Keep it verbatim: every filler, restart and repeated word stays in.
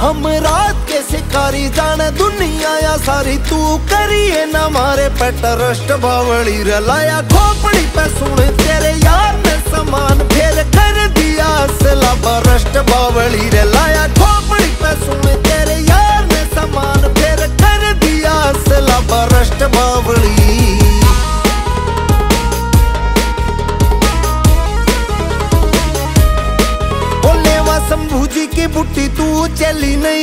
हम रात के शिकारी जाने दुनिया या सारी, तू करिए ना मारे पे ट्रस्ट बावली रे। लाया खोपड़ी पे सुन तेरे यार ने समान, फिर कर दिया असला बरस्ट बावली रे। लाया खोपड़ी पे सुन तेरे यार ने समान, फिर कर दिया असला बरस्ट बावली। शंभू जी की बुट्टी तू चली नहीं,